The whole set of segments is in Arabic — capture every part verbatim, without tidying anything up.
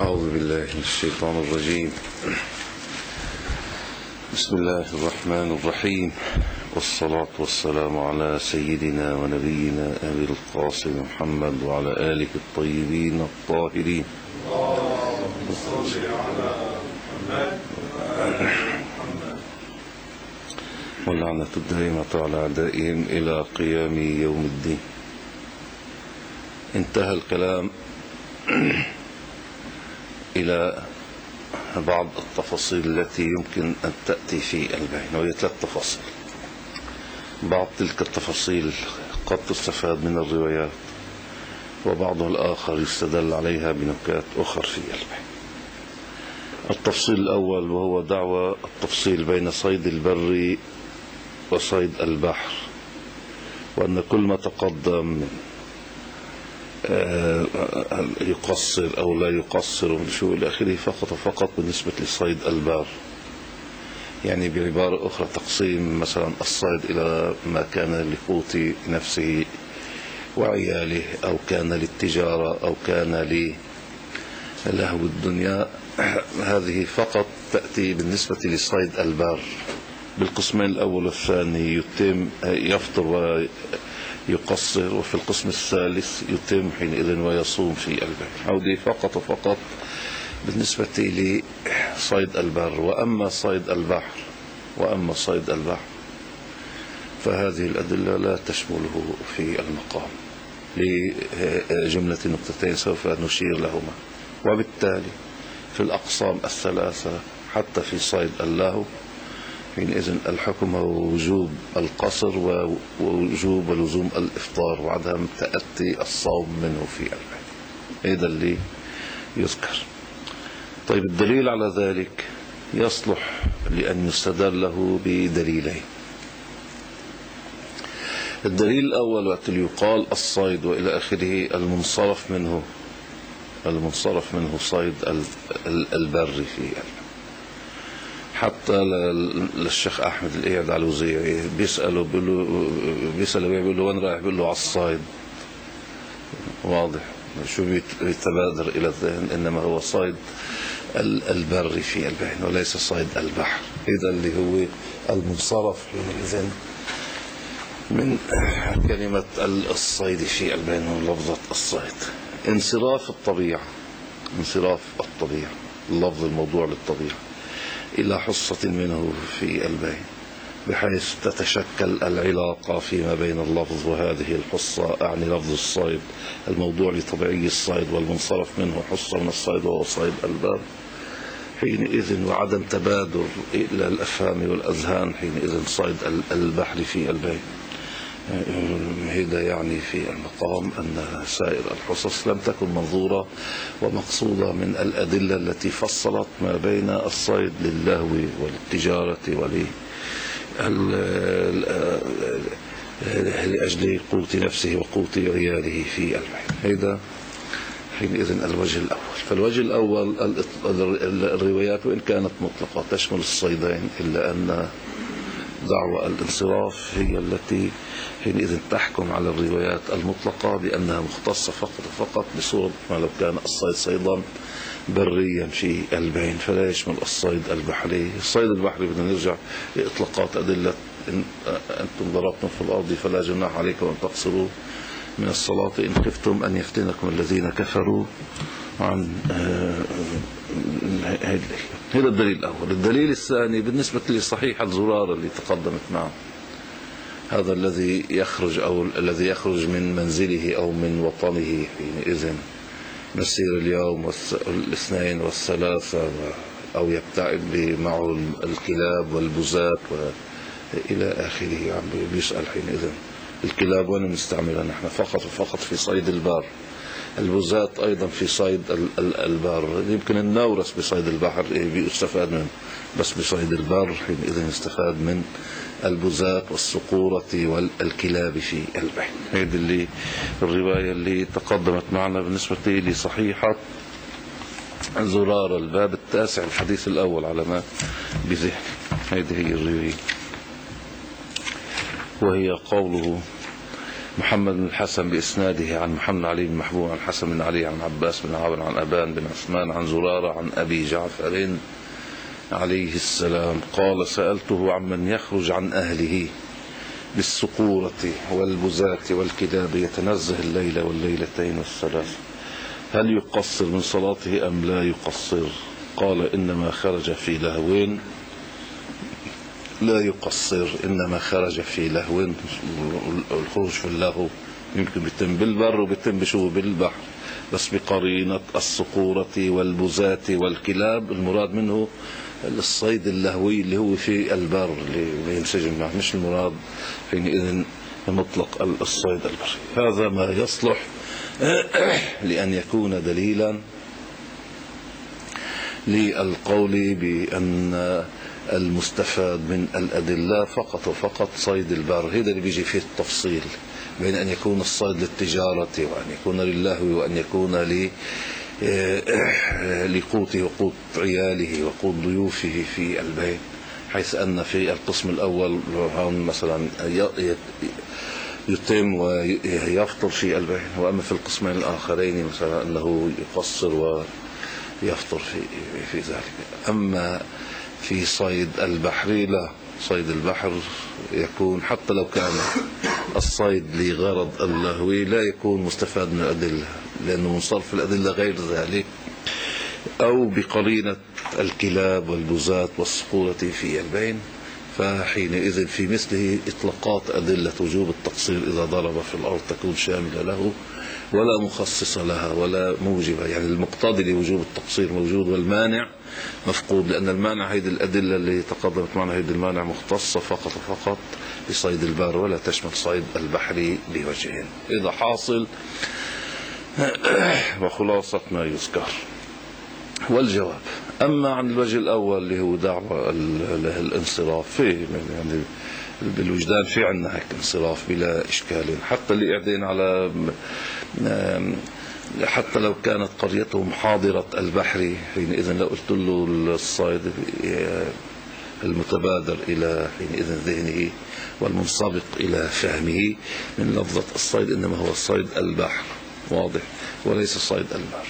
أعوذ بالله من الشيطان الرجيم. بسم الله الرحمن الرحيم، والصلاة والسلام على سيدنا ونبينا أبي القاسم محمد وعلى آله الطيبين الطاهرين. اللهم صل على محمد واللعنة الدائمة على أعدائهم إلى قيام يوم الدين. انتهى الكلام إلى بعض التفاصيل التي يمكن أن تأتي في البين، وهي ثلاث تفاصيل. بعض تلك التفاصيل قد تستفاد من الروايات، وبعضها الآخر يستدل عليها بنكات أخرى في البين. التفصيل الأول وهو دعوى التفصيل بين صيد البر وصيد البحر، وأن كل ما تقدم من يقصر أو لا يقصر من شو إلى آخره فقط فقط بالنسبة لصيد البر. يعني بعبارة أخرى تقسيم مثلا الصيد إلى ما كان لقوت نفسه وعياله، أو كان للتجارة، أو كان للهو الدنيا، هذه فقط تأتي بالنسبة لصيد البر. بالقسمين الأول والثاني يتم يفطر ويقصر، وفي القسم الثالث يتم حينئذ ويصوم في البر. هذه فقط وفقط بالنسبة لصيد البر. وأما صيد البحر وأما صيد البحر فهذه الأدلة لا تشمله في المقام لجملة نقطتين سوف نشير لهما. وبالتالي في الأقسام الثلاثة حتى في صيد اللهو حينئذ الحكم هو وجوب القصر ووجوب ولزوم الإفطار وعدم تأتي الصوم منه في البيت. هذا اللي يذكر. طيب، الدليل على ذلك يصلح لأن يستدل له بدليلين. الدليل الأول وقت يقال الصيد وإلى آخره المنصرف منه المنصرف منه صيد البر في البر. حتى للشيخ أحمد الإياد على الوزيعي بيسأله بيسأله بيقول له وين رايح؟ بيقول له على الصيد. واضح شو بيتبادر إلى الذهن؟ إنما هو صيد البر في البحر وليس صيد البحر. إذا اللي هو المنصرف حينئذ من كلمة الصيد في البحر لفظة الصيد. انصراف الطبيعة انصراف الطبيعة اللفظ الموضوع للطبيعة إلى حصة منه في البين، بحيث تتشكل العلاقة فيما بين اللفظ وهذه الحصة. أعني لفظ الصيد الموضوع لطبيعي الصيد، والمنصرف منه حصة من الصيد وهو صيد البر حينئذ، وعدم تبادر إلى الأفهام والأذهان حينئذ صيد البحر في البين. هذا يعني في المقام أن سائر الحصص لم تكن منظورة ومقصودة من الأدلة التي فصلت ما بين الصيد للهو وللتجارة ولأجل قوت نفسه وقوت عياله في البحر. هذا حينئذ الوجه الأول. فالوجه الأول الروايات وإن كانت مطلقة تشمل الصيدين، إلا أن دعوى الانصراف هي التي حينئذ تحكم على الروايات المطلقة بأنها مختصة فقط فقط بصورة ما لو كان الصيد صيدا بريا في البين فلا يشمل الصيد البحري. الصيد البحري بدنا نرجع لإطلاقات أدلة إن أنتم ضربتم في الأرض فلا جناح عليكم أن تقصروا من الصلاة إن خفتم أن يفتنكم الذين كفروا عن هذا الدليل الأول. الدليل الثاني بالنسبة لصحيح الزرار اللي تقدمت معه، هذا الذي يخرج أو الذي يخرج من منزله أو من وطنه حينئذ مسير اليوم والاثنين والثلاثة، أو يبتعد معه الكلاب والبزات وإلى آخره. يعني بيسأل حينئذ الكلاب وين نستعملها نحن؟ فقط وفقط في صيد البر. البزات أيضا في صيد البر. يمكن النورس بصيد البحر بيستفاد منه، بس بصيد البر حينئذ يستفاد من البزات والصقورة والكلاب في البحر. هذه اللي الرواية اللي تقدمت معنا بالنسبة لصحيحة زرار الباب التاسع الحديث الأول على ما بذهن. هذه هي الرواية، وهي قوله محمد بن الحسن بإسناده عن محمد علي بن محبوب عن حسن بن علي عن عباس بن عامر عن أبان بن عثمان عن زرارة عن أبي جعفر عليه السلام قال سألته عمن يخرج عن أهله بالسقورة والبزاة والكلاب يتنزه الليلة والليلتين والثلاث هل يقصر من صلاته أم لا يقصر؟ قال إنما خرج في لهو لا يقصر، إنما خرج في لهو. الخروج في اللهو يمكن بيتم بالبر وبيتم بشو بالبحر، بس بقرينة السقورة والبزاة والكلاب المراد منه الصيد اللهوي اللي هو في البر اللي ينسجم معه، مش المراد حينئذ مطلق الصيد البري. هذا ما يصلح لأن يكون دليلا للقول بأن المستفاد من الأدلة فقط وفقط صيد البر. هذا اللي بيجي فيه التفصيل بين أن يكون الصيد للتجارة وأن يكون للهو وأن يكون لقوته وقوت عياله وقوت ضيوفه في البيت، حيث أن في القسم الأول مثلا يتم ويفطر في البيت، وأما في القسمين الآخرين مثلا أنه يقصر ويفطر في في ذلك. أما في صيد البحر لا، صيد البحر يكون حتى لو كان الصيد لغرض اللهوي لا يكون مستفاد من الأدلة، لأنه منصرف الأدلة غير ذلك، أو بقرينة الكلاب والبزاة والسقورة في البين، فحينئذ في مثله إطلاقات أدلة وجوب التقصير إذا ضرب في الأرض تكون شاملة له ولا مخصصة لها ولا موجبة. يعني المقتضي لوجوب التقصير موجود والمانع مفقود، لأن المانع هيدي الأدلة اللي تقدمت معنا هيدي المانع مختصة فقط وفقط بصيد البر ولا تشمل صيد البحر بوجهين. إذا حاصل وخلاصة ما يذكر. والجواب أما عن الوجه الأول اللي هو دعوة الانصراف، فيه يعني بالوجدان في عنا هيك انصراف بلا إشكال، حتى اللي قاعدين على حتى لو كانت قريتهم حاضرة البحر، حينئذ لو قلت له الصيد المتبادر إلى حينئذ ذهنه والمنسبق إلى فهمه من لفظة الصيد إنما هو صيد البحر، واضح، وليس صيد البحر،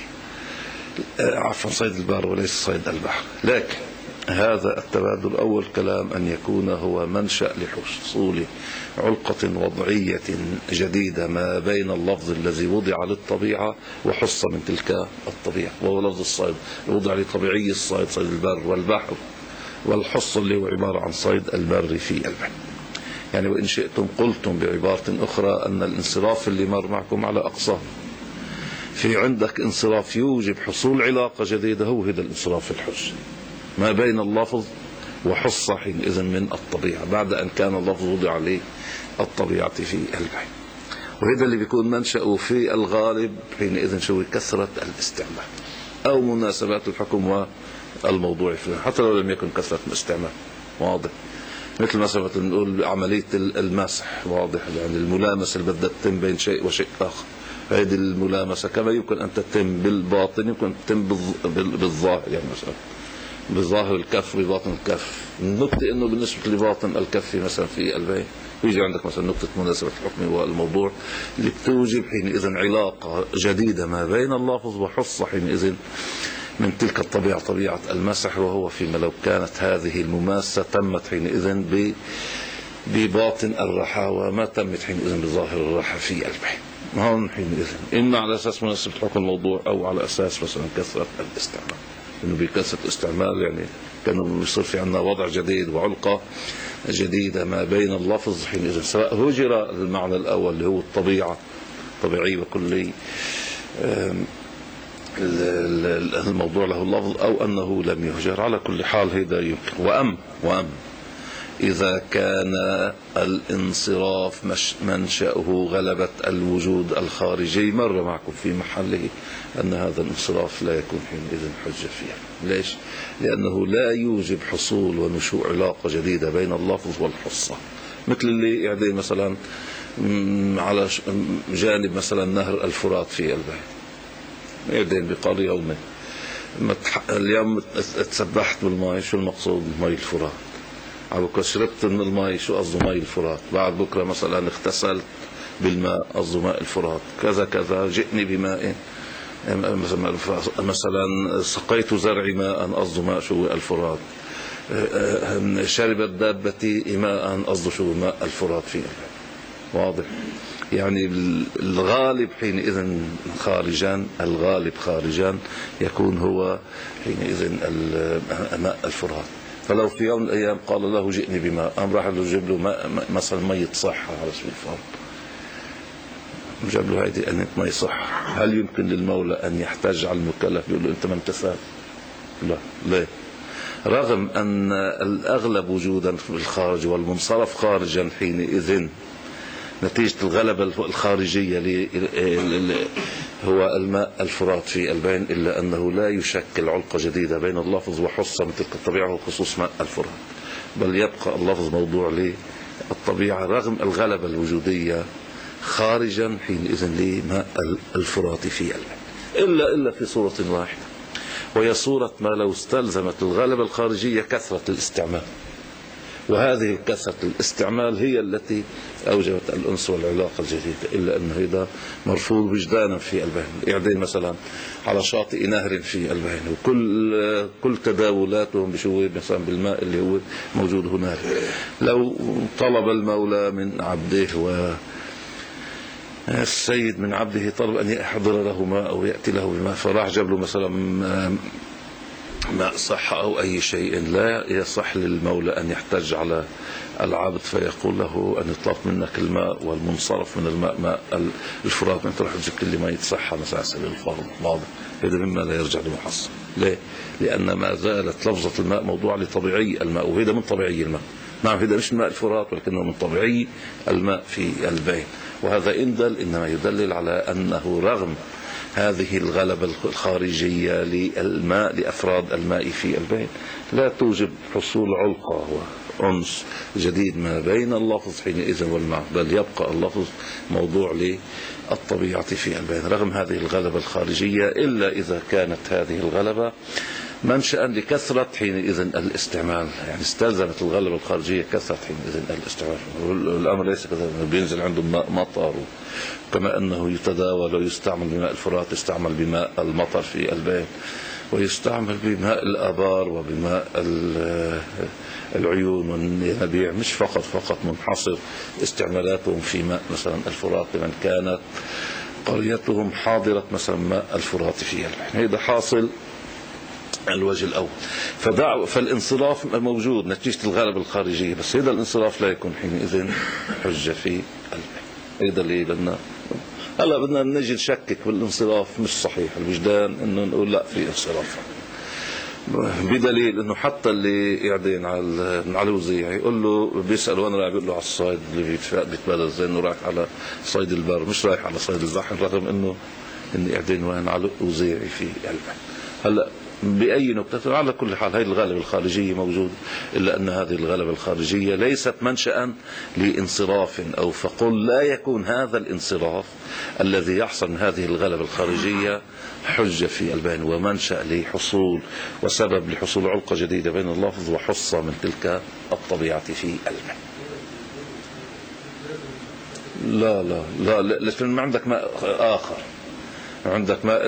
عفوا صيد البر وليس صيد البحر. لكن هذا التبادل أول كلام أن يكون هو منشأ لحصول علقة وضعية جديدة ما بين اللفظ الذي وضع للطبيعة وحصة من تلك الطبيعة، وهو لفظ الصيد وضع لطبيعي الصيد صيد البر والبحر، والحصة اللي هو عبارة عن صيد البر في البحر. يعني وإن شئتم قلتم بعبارة أخرى أن الانصراف اللي مر معكم على أقصاه، في عندك انصراف يوجب حصول علاقة جديدة، هو هذا الانصراف الحج ما بين اللفظ وحصة حينئذ من الطبيعة بعد أن كان اللفظ وضع للطبيعة في البحر. وهذا اللي بيكون منشأه في الغالب حينئذ شو كثرة الاستعمال أو مناسبات الحكم والموضوع فيه، حتى لو لم يكن كثرة الاستعمال، واضح. مثل مثلا نقول عملية المسح، واضح، يعني الملامسة اللي بدها تتم بين شيء وشيء آخر، هذه الملامسة كما يمكن أن تتم بالباطن يمكن أن تتم بالظاهر، يعني مثلا بظاهر الكف بباطن الكف. النقطة أنه بالنسبة لباطن الكف مثلا في البين يجي عندك مثلا نقطة مناسبة الحكم والموضوع اللي بتوجب حينئذ علاقة جديدة ما بين اللفظ وحصة حينئذ من تلك الطبيعة طبيعة المسح، وهو فيما لو كانت هذه المماسة تمت حينئذ بباطن الرحى وما تمت حينئذ بظاهر الرحى في البين. هون حينئذ إما على أساس مناسبة حكم الموضوع أو على أساس مثلا كثرة الاستعمال، إنه بكثرة الاستعمال يعني كانوا يصير في عندنا وضع جديد وعلقة جديدة ما بين اللفظ حينئذ، سواء هجر المعنى الأول اللي هو الطبيعة طبيعي وكلي الموضوع له اللفظ، أو أنه لم يهجر، على كل حال هذا يمكن. وأم وأم إذا كان الانصراف منشأه غلبة الوجود الخارجي، مر معكم في محله أن هذا الانصراف لا يكون حينئذ حجة فيه. ليش؟ لأنه لا يوجب حصول ونشوء علاقة جديدة بين اللفظ والحصة، مثل اللي يعني مثلا على جانب مثلا نهر الفرات في البيت، يدين بقرية يومين، اليوم تسبحت بالماء، شو المقصود؟ ماء الفرات. على بكرة شربت من الماء، شو قصده ماء الفرات؟ بعد بكرة مثلا اغتسلت بالماء قصده ماء الفرات، كذا كذا جئني بماء، مثلا سقيت زرعي ماء قصده ماء شو الفرات، شربت دابتي ماء قصده شو ماء الفرات فيه. واضح؟ يعني الغالب حينئذ خارجا، الغالب خارجا يكون هو حينئذ ماء الفرات. فلو في يوم من الأيام قال له جئني بماء، قام راح له جيب له ماء مثلا مية صحة على سبيل الفرض، جاب له هيدي أنت مي صح، هل يمكن للمولى أن يحتاج على المكلف يقول له أنت ما امتثلت؟ لا. ليه؟ رغم أن الأغلب وجودا في الخارج والمنصرف خارجا حينئذ نتيجة الغلبة الخارجية هو الماء الفرات في البين، إلا أنه لا يشكل علقة جديدة بين اللفظ وحصة من تلك الطبيعة وخصوص ماء الفرات، بل يبقى اللفظ موضوع للطبيعة رغم الغلبة الوجودية خارجا حينئذ لماء الفرات في البين، إلا إلا في صورة واحدة، وهي صورة ما لو استلزمت الغلبة الخارجية كثرة الاستعمال، وهذه كثرة الاستعمال هي التي أوجبت الأنس والعلاقة الجديدة، إلا أن هذا مرفوض وجدانا في البين. يعني مثلا على شاطئ نهر في البين، وكل كل تداولاتهم بشو مثلا بالماء اللي هو موجود هناك، لو طلب المولى من عبده و السيد من عبده طلب أن يحضر له ماء أو يأتي له بماء، فراح جاب له مثلا ماء صح أو أي شيء، لا يصح للمولى أن يحتج على العبد فيقول له أن يطلب منك الماء والمنصرف من الماء ماء الفرات، من تروح تجيب كل ما يتصحى مثلا على سبيل الفرض. واضح؟ هذا مما لا يرجع لمحصن. ليه؟ لأن ما زالت لفظة الماء موضوع لطبيعي الماء، وهذا من طبيعي الماء. نعم هذا مش ماء الفرات ولكنه من طبيعي الماء في البين، وهذا إن دل إنما يدلل على أنه رغم هذه الغلبة الخارجية للماء لأفراد الماء في البين لا توجب حصول علقة وأنس جديد ما بين اللفظ حينئذ والماء، بل يبقى اللفظ موضوع للطبيعة في البين رغم هذه الغلبة الخارجية، إلا إذا كانت هذه الغلبة منشأ لكثرة حينئذ الاستعمال، يعني استلزمت الغلبة الخارجية كثرة حينئذ الاستعمال. والأمر ليس كذا، بينزل عنده ماء مطر، كما أنه يتداول ويستعمل بماء الفرات يستعمل بماء المطر في البين، ويستعمل بماء الآبار وبماء العيون والينابيع، مش فقط فقط منحصر استعمالاتهم في ماء مثلا الفرات لمن كانت قريتهم حاضرة مثلا ماء الفرات في البين. هذا حاصل الوجه الأول. فدعو فالانصراف موجود نتيجة الغلبة الخارجية، بس هذا الانصراف لا يكون حينئذ حجة في البين. هذا اللي بدنا هلا بدنا نجي نشكك بالانصراف، مش صحيح الوجدان انه نقول لا في انصراف، بدليل انه حتى اللي قاعدين على على الوزيع يقول له بيسال وين رايح، بيقول له على الصيد اللي بيتبادل زي انه رايح على صيد البر، مش رايح على صيد البحر، رغم انه اني قاعدين وين على الوزيع في البين. هلا بأي نكتة على كل حال هذه الغلبة الخارجية موجود، إلا أن هذه الغلبة الخارجية ليست منشأ لانصراف، أو فقل لا يكون هذا الانصراف الذي يحصل من هذه الغلبة الخارجية حجة في البين ومنشأ لحصول وسبب لحصول علقة جديدة بين اللفظ وحصة من تلك الطبيعة في البين. لا لا لا, لا لكن ما عندك ماء آخر، عندك ماء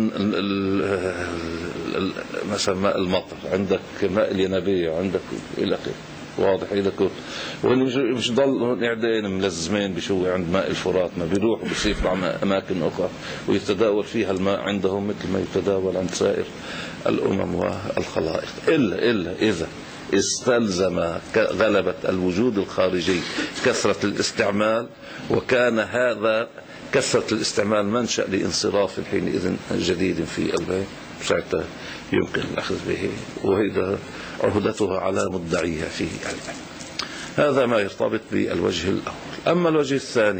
مثلا ماء المطر، عندك ماء الينابيع، عندك الى اخره. واضح إذا كنت وإن مش مش ضل قاعدين ملزمين بشو عند ماء الفرات، ما بيروح بيسافر على أماكن أخرى ويتداول فيها الماء عندهم مثل ما يتداول عند سائر الأمم والخلائق، إلا إلا إذا استلزم غلبة الوجود الخارجي كثرة الاستعمال، وكان هذا كثرة الاستعمال منشأ لانصراف حينئذ جديد في البين، ساعتها يمكن الأخذ به، وهذا عهدتها على مدعيها في البين. هذا ما يرتبط بالوجه الأول. أما الوجه الثاني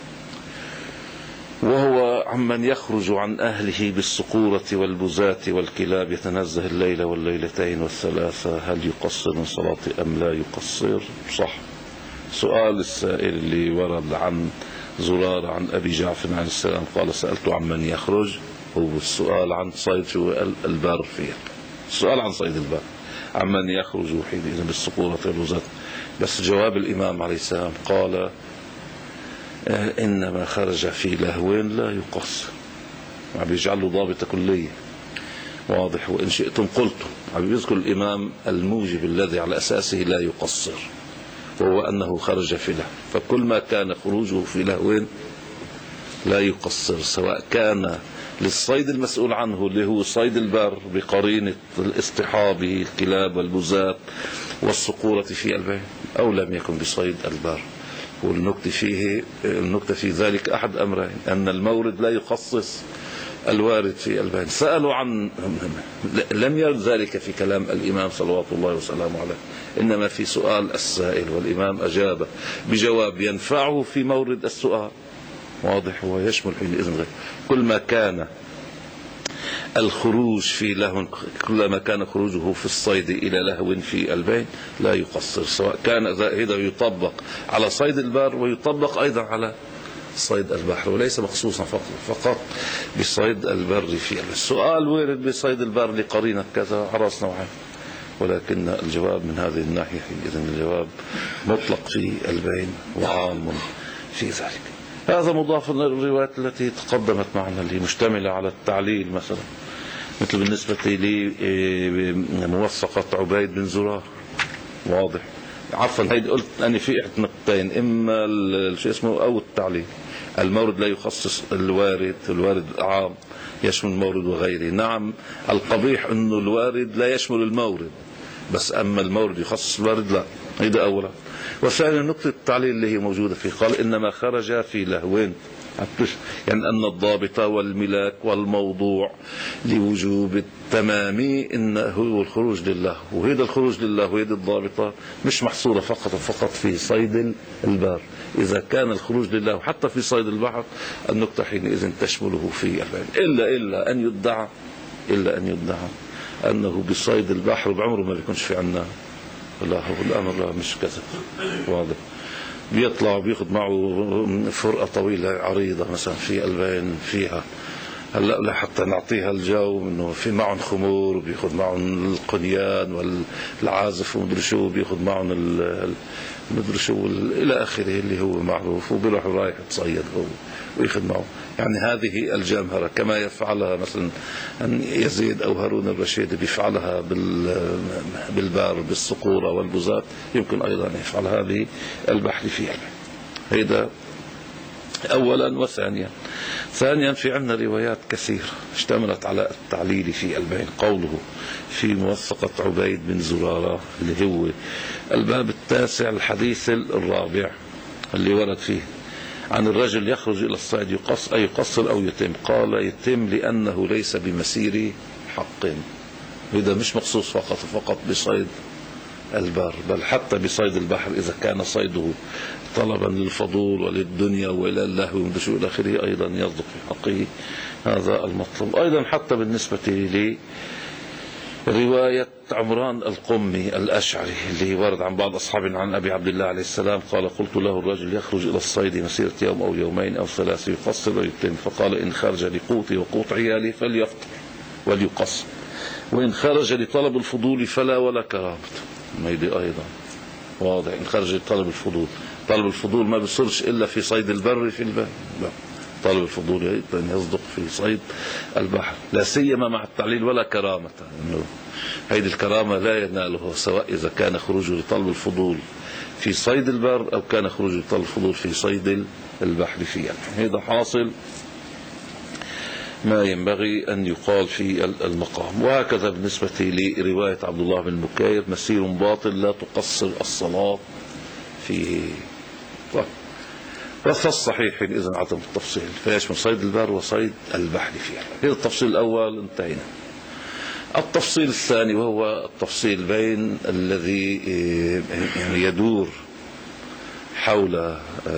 وهو عمن يخرج عن أهله بالصقورة والبزاة والكلاب، يتنزه الليلة والليلتين والثلاثة، هل يقصر من صلاة أم لا يقصر؟ صح. سؤال السائل اللي ورد عن زرار عن أبي جعفر عليه السلام قال سألت عن من يخرج، هو السؤال عن صيد شو البر فيه، السؤال عن صيد البر عن من يخرج حينئذ بالصقورة والبزاة. بس جواب الإمام عليه السلام قال إنما خرج في لهو لا يقصر، عم بيجعل له ضابطة كلية. واضح. وإن شئتم قلتم، عم بيذكر الإمام الموجب الذي على أساسه لا يقصر، وهو أنه خرج في لهو، فكل ما كان خروجه في لهو لا يقصر، سواء كان للصيد المسؤول عنه اللي هو صيد البر بقرينة الاصطحاب الكلاب والبزات والصقورة في البين، أو لم يكن بصيد البر. والنكتة فيه النكتة في ذلك أحد أمرين، أن المورد لا يخصص الوارد في البين. سألوا عن، لم يرد ذلك في كلام الإمام صلوات الله وسلامه عليه، إنما في سؤال السائل، والإمام أجاب بجواب ينفعه في مورد السؤال. واضح. ويشمل حينئذ غير كل ما كان الخروج في لهو، كلما كان خروجه في الصيد إلى لهو في البين لا يقصر، سواء كان هذا يطبق على صيد البر ويطبق أيضا على صيد البحر، وليس مخصوصا فقط فقط بصيد البر في البين. السؤال وارد بصيد البر لقرينة كذا عرس نوعين، ولكن الجواب من هذه الناحية إذن الجواب مطلق في البين وعام في ذلك. هذا مضاف للروايات التي تقدمت معنا اللي مشتملة على التعليل، مثلا مثل بالنسبة لي موثقة عبيد بن زرار. واضح. عفوا هيدي قلت أنا في نقطتين، إما شو اسمه أو التعليل. المورد لا يخصص الوارد، الوارد عام يشمل المورد وغيره. نعم القبيح أنه الوارد لا يشمل المورد، بس أما المورد يخصص الوارد لا. هذا أولا. وثانيا نقطة التعليل اللي هي موجودة فيه، قال إنما خرج في لهوين، يعني أن الضابط والملاك والموضوع لوجوب التمام إنه هو الخروج لله، وهذا الخروج لله وهذا الضابطة مش محصورة فقط فقط في صيد البر. إذا كان الخروج لله حتى في صيد البحر النقطة حينئذ تشمله في البين، إلا إلا أن يدعى إلا أن يدعى أنه بصيد البحر بعمره ما بيكونش في عنا، لا هو الأمر مش كذا. واضح. بيطلع بياخذ معه فرقة طويلة عريضة مثلا في البين فيها، هلا لا حتى نعطيها الجو انه في معهم خمور، وبياخذ معهم القنيان والعازف ومدري شو، بياخذ معهم مدري شو الى اخره اللي هو معروف، وبيروح رايح تصيد هو وياخذ معه. يعني هذه الجمهرة كما يفعلها مثلا يزيد أو هارون الرشيد بيفعلها بالبار بالصقورة والبزات، يمكن أيضا يفعل هذه البحر فيها. هذا أولا. وثانيا ثانيا في عندنا روايات كثيرة اشتملت على التعليل في البين. قوله في موثقة عبيد بن زرارة اللي هو الباب التاسع الحديث الرابع اللي ورد فيه عن الرجل يخرج إلى الصيد يقص أي يقصر أو يتم، قال يتم لأنه ليس بمسير حق. هذا مش مخصوص فقط فقط بصيد البر، بل حتى بصيد البحر إذا كان صيده طلبا للفضول وللدنيا وإلى الله ومدشو إلى آخره أيضا يصدق في حقه هذا المطلب. أيضا حتى بالنسبة لي رواية عمران القمي الأشعري اللي ورد عن بعض أصحابنا عن أبي عبد الله عليه السلام قال قلت له الرجل يخرج إلى الصيد مسيرة يوم أو يومين أو ثلاثة يقصر ويتم، فقال إن خرج لقوتي وقوت عيالي فليفطر وليقصر، وإن خرج لطلب الفضول فلا ولا كرامته. ميدي أيضا واضح. إن خرج لطلب الفضول، طلب الفضول ما بيصيرش إلا في صيد البر في البر، لا، طلب الفضول أيضا يصدق في صيد البحر، لا سيما مع التعليل ولا كرامة، إنه هيدي الكرامة لا يناله سواء إذا كان خروجه لطلب الفضول في صيد البر أو كان خروجه لطلب الفضول في صيد البحر فيه. هذا حاصل ما ينبغي أن يقال في المقام. وهكذا بالنسبة لرواية عبد الله بن مكير مسير باطل لا تقصر الصلاة فيه. وفي الصحيح إذن عدم التفصيل فيشمل صيد البر وصيد البحر فيه. هذا التفصيل الأول انتهينا. التفصيل الثاني وهو التفصيل بين الذي يعني يدور حول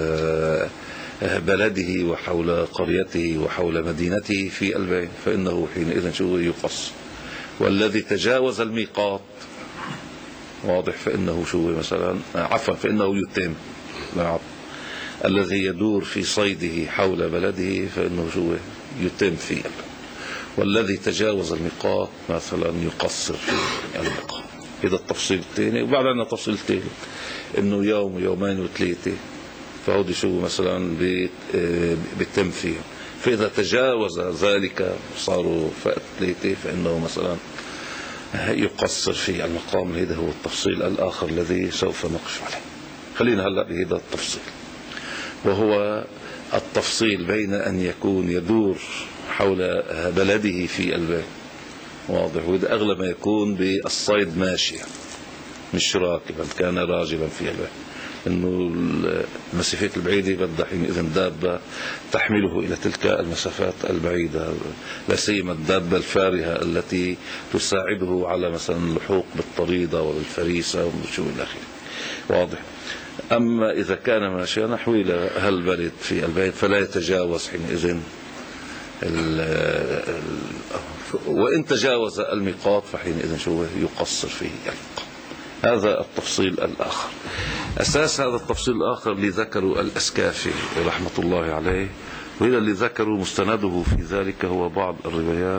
بلده وحول قريته وحول مدينته في البين، فإنه حينئذ شو يقص. والذي تجاوز الميقات واضح فإنه شو مثلا عفوا فإنه يتم. الذي يدور في صيده حول بلده فإنه شو يتم فيه. والذي تجاوز الميقات مثلا يقصر في الميقات. هذا التفصيل الثاني. وبعد عندنا تفصيل ثالث انه يوم ويومين وثلاثه فهودي شو مثلا بيتم فيهم. فإذا تجاوز ذلك صاروا فئة ثلاثة فإنه مثلا يقصر في المقام. هذا هو التفصيل الآخر الذي سوف نقف عليه. خلينا هلأ بهذا التفصيل، وهو التفصيل بين أن يكون يدور حول بلده في البيت، واضح، وإذا أغلب ما يكون بالصيد ماشيا مش راكبا كان راجلا في البيت، إنه المسافات البعيدة بدها حينئذ دابة تحمله إلى تلك المسافات البعيدة، لا سيما الدابة الفارهة التي تساعده على مثلا اللحوق بالطريدة وبالفريسة وشو إلى آخره، واضح. أما إذا كان ماشيا نحو إلى هالبلد في البيت فلا يتجاوز حينئذ وإن تجاوز الميقات فحينئذ شو يقصر فيه الميقات. هذا التفصيل الآخر. أساس هذا التفصيل الآخر اللي ذكروا الأسكافي رحمة الله عليه، وإذا اللي ذكروا مستنده في ذلك هو بعض الروايات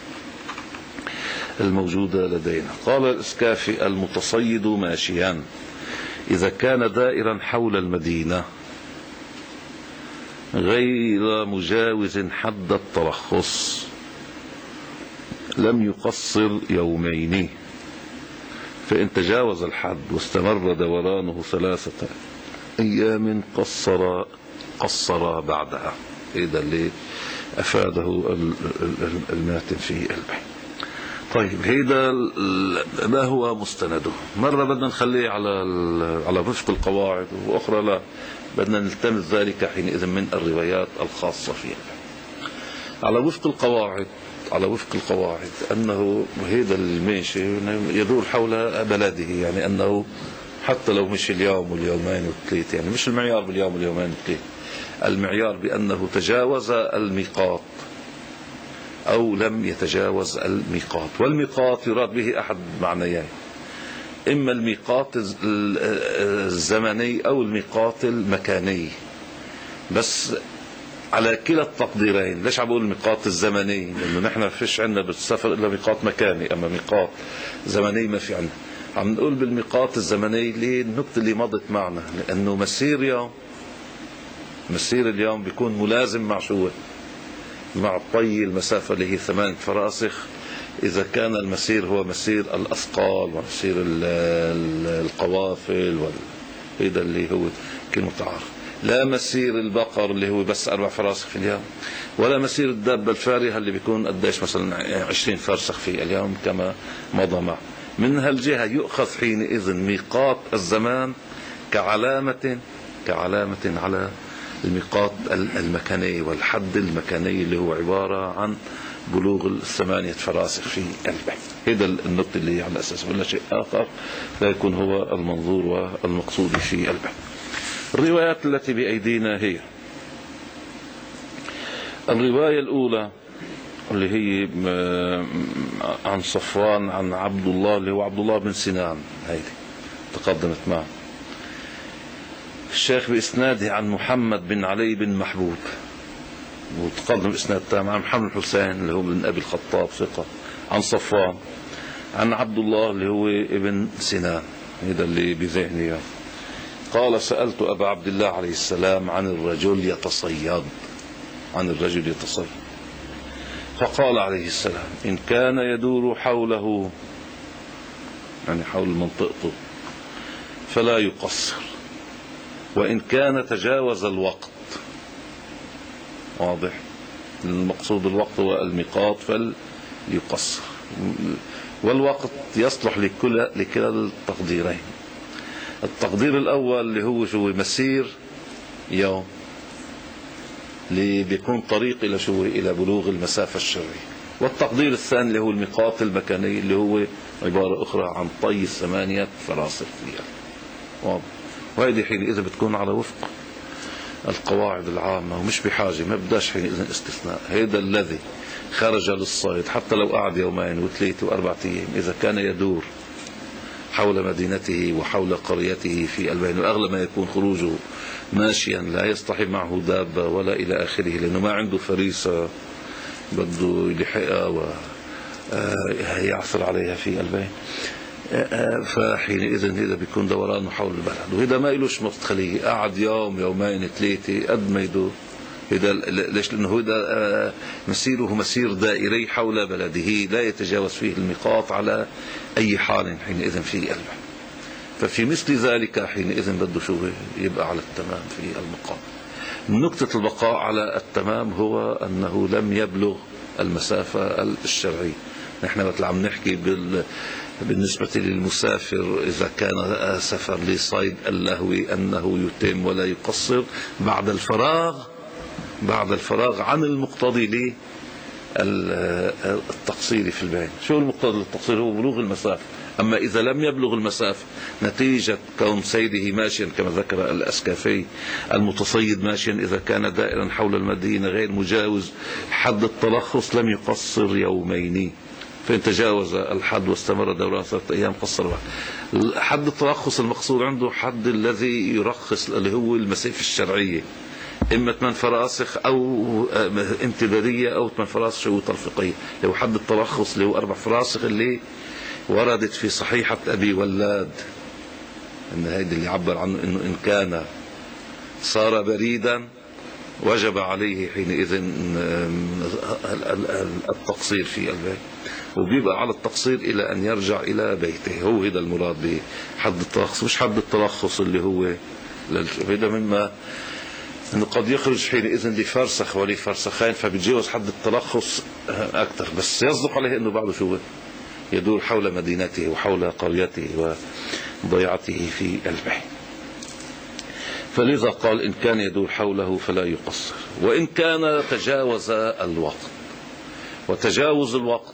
الموجودة لدينا. قال الأسكافي: المتصيد ماشيا إذا كان دائرا حول المدينة غير مجاوز حد الترخص لم يقصر يومين، فإن تجاوز الحد واستمر دورانه ثلاثة أيام قصر قصر بعدها. إذا اللي أفاده الماتن في البحث. طيب هذا ما هو مستنده؟ مرة بدنا نخليه على على وفق القواعد، وأخرى لا، بدنا نلتمس ذلك حينئذ من الروايات الخاصة فيها. على وفق القواعد على وفق القواعد أنه هذا الماشي يدور حول بلده، يعني أنه حتى لو مش اليوم واليومين والثلاث، يعني مش المعيار باليوم واليومين والثلاث، المعيار بأنه تجاوز الميقات أو لم يتجاوز الميقات. والميقات يراد به أحد معنيين: إما الميقات الزمني أو الميقات المكاني. بس على كلا التقديرين. ليش عم بقول الميقات الزمني؟ لأنه نحن فيش عندنا بالسفر إلا ميقات مكاني، أما ميقات زمني ما في عندنا. عم نقول بالميقات الزمني ليه؟ النقطة اللي مضت معنا، لأنه مسير يوم مسير اليوم بيكون ملازم مع شو؟ مع الطي المسافة اللي هي ثمانية فراسخ، إذا كان المسير هو مسير الأثقال ومسير القوافل وهذا اللي هو كلمة تعارف. لا مسير البقر اللي هو بس أربع فراسخ في اليوم، ولا مسير الدابة الفارهة اللي بيكون قديش مثلا عشرين فرسخ في اليوم كما مضى معه. من هالجهة يؤخذ حينئذ ميقات الزمان كعلامة كعلامة على الميقات المكاني والحد المكاني اللي هو عبارة عن بلوغ الثمانية فراسخ في البحث. هذا النقطة اللي على أساس ولا شيء آخر لا يكون هو المنظور والمقصود في البحث. الروايات التي بأيدينا هي الرواية الأولى اللي هي عن صفوان عن عبد الله اللي هو عبد الله بن سنان، هيدي تقدمت معه. الشيخ بإسناده عن محمد بن علي بن محبوب، وتقدم إسناد تام عن محمد الحسين اللي هو بن أبي الخطاب ثقة، عن صفوان عن عبد الله اللي هو ابن سنان. هذا اللي بذهني. قال: سألت أبا عبد الله عليه السلام عن الرجل يتصيد عن الرجل يتصيد فقال عليه السلام: إن كان يدور حوله، يعني حول منطقته، فلا يقصر، وإن كان تجاوز الوقت، واضح، المقصود الوقت والميقات، فليقصر. والوقت يصلح لكل لكلا التقديرين. التقدير الأول اللي هو شو؟ مسير يوم، اللي بيكون طريق إلى شو؟ إلى بلوغ المسافة الشرعية. والتقدير الثاني اللي هو الميقات المكاني اللي هو عبارة أخرى عن طي الثمانية فراسخ فيها، واضح. وهذه حينئذ بتكون على وفق القواعد العامة ومش بحاجة، ما بداش حينئذ استثناء. هذا الذي خرج للصيد حتى لو قعد يومين وثلاثة وأربعة أيام، إذا كان يدور حول مدينته وحول قريته في البين، وأغلب ما يكون خروجه ماشيا، لا يصطحب معه دابة ولا إلى آخره، لأنه ما عنده فريسة بده يلحقها ويعثر عليها في البين. فحينئذ هذا بيكون دورانه حول البلد، وهذا ما إلوش مدخلية، قعد يوم يومين ثلاثة قد ما يدور. هذا ليش؟ لأنه هذا مسيره مسير دائري حول بلده، لا يتجاوز فيه الميقات على أي حال حينئذ في قلبه. ففي مثل ذلك حينئذ بده شو يبقى على التمام في المقام. نقطة البقاء على التمام هو أنه لم يبلغ المسافة الشرعية. نحن مثل عم نحكي بال بالنسبة للمسافر إذا كان سفر لصيد اللهوي أنه يتم ولا يقصر بعد الفراغ بعد الفراغ عن المقتضي للتقصير في البيان. شو المقتضي للتقصير؟ هو بلوغ المسافة. أما إذا لم يبلغ المسافة نتيجة كون صيده ماشيا كما ذكر الأسكافي، المتصيد ماشيا إذا كان دائرا حول المدينة غير مجاوز حد الترخص لم يقصر يومين، فإن تجاوز الحد واستمر دوران ثلاثة أيام قصر واحد. حد الترخص المقصود عنده حد الذي يرخص اللي هو المسافة الشرعية، إما ثمان فراسخ أو امتدادية أو ثمان فراسخ أو ترفيقية. لو حد الترخص اللي هو أربع فراسخ اللي وردت في صحيحة أبي ولاد، إن هيدا اللي عبر عنه إنه إن كان صار بريدا وجب عليه حينئذ التقصير في البيت، وبيبقى على التقصير إلى أن يرجع إلى بيته. هو هذا المراد بحد الترخص، مش حد الترخص اللي هو هذا مما أنه قد يخرج حينئذ لفرسخ ولفرسخين فبيتجاوز حد الترخص أكثر، بس يصدق عليه أنه بعده شو يدور حول مدينته وحول قريته وضيعته في البحر. فلذا قال إن كان يدور حوله فلا يقصر. وإن كان تجاوز الوقت، وتجاوز الوقت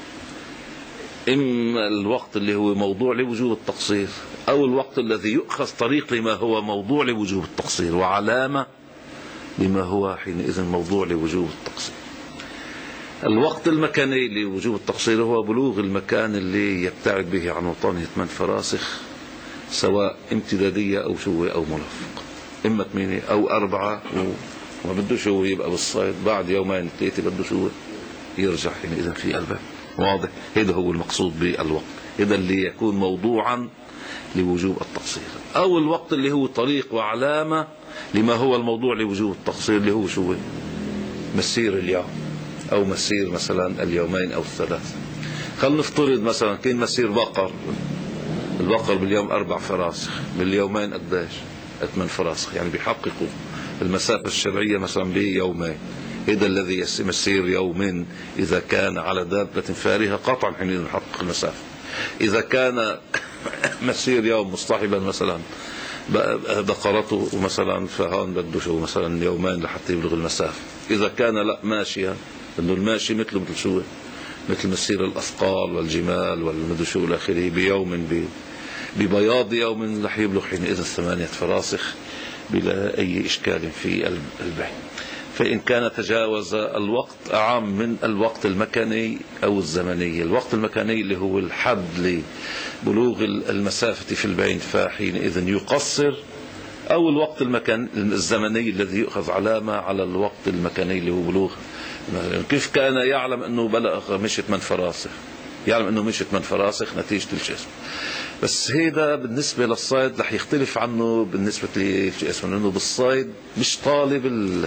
إما الوقت اللي هو موضوع لوجوب التقصير أو الوقت الذي يؤخذ طريق لما هو موضوع لوجوب التقصير وعلامة لما هو حينئذ موضوع لوجوب التقصير. الوقت المكاني لوجوب التقصير هو بلوغ المكان اللي يبتعد به عن وطنه ثمان فراسخ، سواء امتدادية أو شو أو مرافق، إما ثمانية أو أربعة، وما بده شو يبقى بالصيد بعد يومين ثلاثة بده شو يرجع حينئذ في قلبه. واضح؟ هذا هو المقصود بالوقت، هذا اللي يكون موضوعا لوجوب التقصير. أو الوقت اللي هو طريق وعلامة لما هو الموضوع لوجوب التقصير، اللي هو شو مسير اليوم أو مسير مثلا اليومين أو الثلاثة. خلينا نفترض مثلا كان مسير بقر، البقر باليوم أربع فراسخ، باليومين قديش؟ ثمان فراسخ، يعني بيحققوا المسافة الشرعية مثلا بيومين. هذا الذي يسير يوم إذا كان على دابة فارهة قطعا حين نحقق المسافة. إذا كان مسير يوم مصطحبا مثلا بقرته مثلا فهون بده شو مثلا يومين لحتى يبلغ المسافة. إذا كان لا ماشيا، انه الماشي مثله مثل شو مثل مسير الأثقال والجمال والمدو شو الآخره بيوم ببياض يوم رح يبلغ حينئذ ثمانية فراسخ بلا أي إشكال في البحث. فإن كان تجاوز الوقت أعم من الوقت المكاني أو الزمني. الوقت المكاني اللي هو الحد لبلوغ المسافة في البين فحينئذ يقصر، أو الوقت المكان الزمني الذي يؤخذ علامة على الوقت المكاني اللي هو بلوغ. كيف كان يعلم أنه بلغ مشت من فراسخ؟ يعلم أنه مشت من فراسخ نتيجة الجسم. بس هذا بالنسبة للصيد رح يختلف عنه بالنسبة للجسم، لأنه بالصيد مش طالب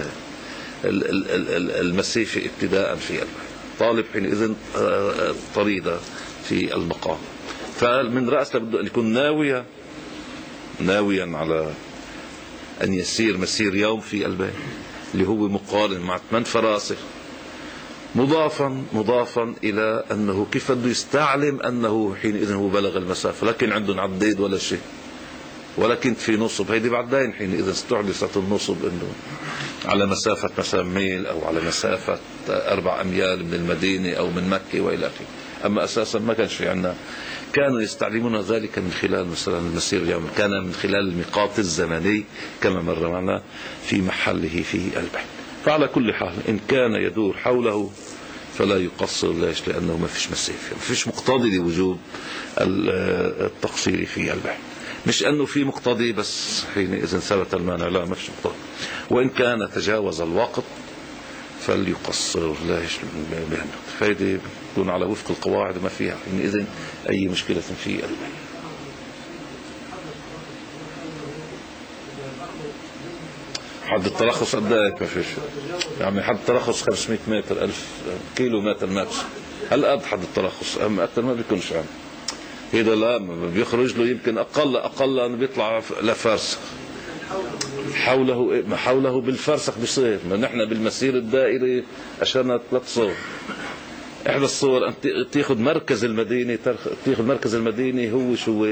المسافة ابتداء في البحر، طالب حينئذ طريدة في المقام. فمن رأس لابد أن يكون ناويا ناويا على أن يسير مسير يوم في البحر اللي هو مقارن مع ثمان فراسخ، مضافا مضافا إلى أنه كيف بده يستعلم أنه حينئذ هو بلغ المسافة، لكن عندهم عديد ولا شيء، ولكن في نصب. هيدي بعدين حينئذ استحدثت النصب أنه على مسافة مثلا ميل أو على مسافة أربع أميال من المدينة أو من مكة وإلى آخره. أما أساسا ما كانش في عندنا، كانوا يستعلمون ذلك من خلال مثلا المسير اليومي، كان من خلال الميقات الزمني كما مر معنا في محله في البحر. فعلى كل حال إن كان يدور حوله فلا يقصر. ليش؟ لأنه ما فيش مسافة، ما فيش مقتضي لوجوب التقصير في البحر. مش أنه في مقتضي بس حينئذ ثبت المانع، لا ما فيش مقتضي. وإن كان تجاوز الوقت فليقصر لا يشمل بهم، فهذه تكون على وفق القواعد ما فيها حينئذ أي مشكلة في البيع. حد الترخص قد ايه؟ ما فيش يعني حد الترخص خمسمائة متر ألف كيلو متر ماكس، هل قد حد الترخص؟ أما أكثر ما بيكونش يعني. هذا لا بيخرج له يمكن أقل أقل أنه بيطلع لفرسخ حوله حوله بالفرسخ بيصير. ما نحن بالمسير الدائري عشان ثلاث صور. إحدى الصور أنت تأخذ مركز المدينة، تأخذ مركز المدينة هو شو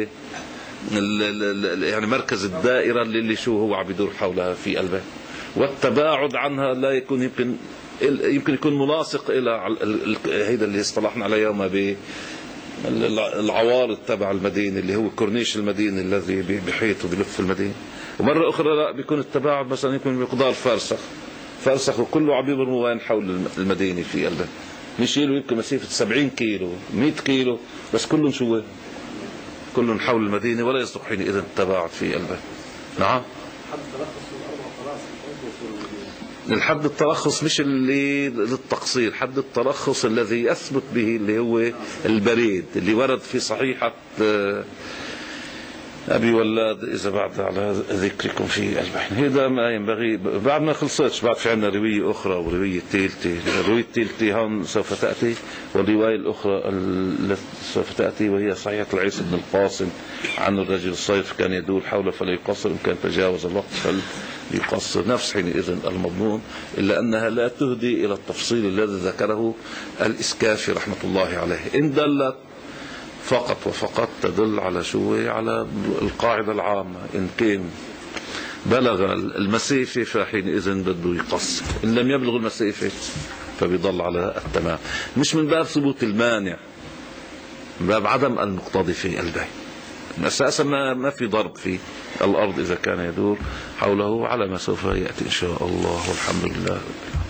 يعني مركز الدائرة اللي شو هو عم يدور حولها في قلبها، والتباعد عنها لا يكون يمكن يمكن يكون ملاصق إلى هيدا اللي اصطلحنا عليه يوم ب العوارض تبع المدينة اللي هو كورنيش المدينة الذي بحيط وبلف المدينة. ومرة أخرى لا بيكون التباعد مثلا يكون بمقدار فرسخ فرسخ وكله عم يمر وين حول المدينة في قلبها، نشيله يمكن مسافة سبعين كيلو مئة كيلو بس كلهم شو كلهم حول المدينة ولا يصدق حينئذ التباعد في قلبه. نعم الحد الترخص مش اللي للتقصير، حد الترخص الذي يثبت به اللي هو البريد اللي ورد في صحيحة أبي ولاد إذا بعد على ذكركم في البحث. هذا ما ينبغي بعد ما خلصتش، بعد في عندنا رواية أخرى ورواية ثالثة. الرواية الثالثة هون سوف تأتي، والرواية الأخرى التي سوف تأتي وهي صحيحة العيسى بن القاسم عن الرجل الصيف كان يدور حوله فلا يقصر، إن كان تجاوز الوقت فليقصر، نفس حينئذ المضمون، إلا أنها لا تهدي إلى التفصيل الذي ذكره الإسكافي رحمة الله عليه. إن دلت فقط وفقط تدل على شو؟ على القاعدة العامة، إن كان بلغ المسافة فحينئذ بده يقصر، إن لم يبلغ المسافة فبيضل على التمام، مش من باب ثبوت المانع، من باب عدم المقتضي في البيع. أساسا ما في ضرب في الأرض إذا كان يدور حوله على ما سوف يأتي إن شاء الله، والحمد لله.